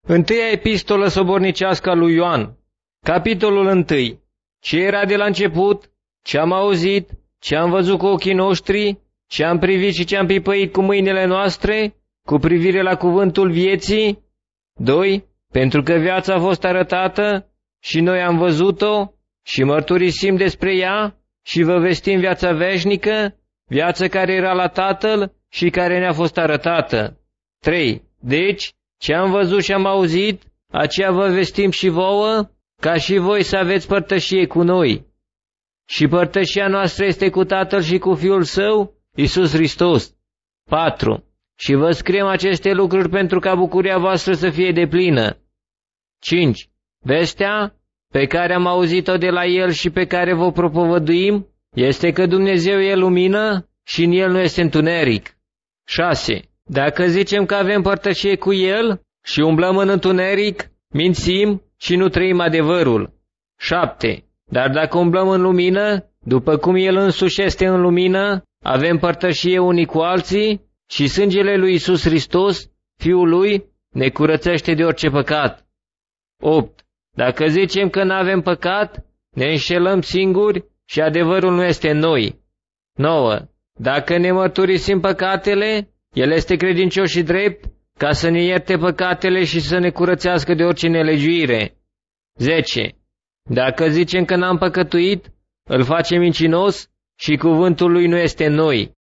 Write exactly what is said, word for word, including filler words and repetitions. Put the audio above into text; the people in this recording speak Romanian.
Întâia epistolă sobornicească a lui Ioan, capitolul întâi. Ce era de la început, ce am auzit, ce am văzut cu ochii noștri, ce am privit și ce am pipăit cu mâinile noastre, cu privire la cuvântul vieții. doi. Pentru că viața a fost arătată și noi am văzut-o și mărturisim despre ea și vă vestim viața veșnică, viața care era la Tatăl și care ne-a fost arătată. trei. Deci, ce am văzut și am auzit, aceea vă vestim și vouă, ca și voi să aveți părtășie cu noi. Și părtășia noastră este cu Tatăl și cu Fiul Său, Iisus Hristos. patru. Și vă scriem aceste lucruri pentru ca bucuria voastră să fie deplină. cinci. Vestea pe care am auzit-o de la El și pe care vă propovăduim este că Dumnezeu e lumină și în El nu este întuneric. șase. Dacă zicem că avem părtășie cu El și umblăm în întuneric, mințim și nu trăim adevărul. șapte. Dar dacă umblăm în lumină, după cum El însuși este în lumină, avem părtășie unii cu alții și sângele lui Iisus Hristos, Fiul Lui, ne curățește de orice păcat. opt. Dacă zicem că nu avem păcat, ne înșelăm singuri și adevărul nu este în noi. nouă. Dacă ne mărturisim păcatele, El este credincios și drept, ca să ne ierte păcatele și să ne curățească de orice nelegiuire. zece. Dacă zicem că n-am păcătuit, îl facem mincinos și cuvântul Lui nu este în noi.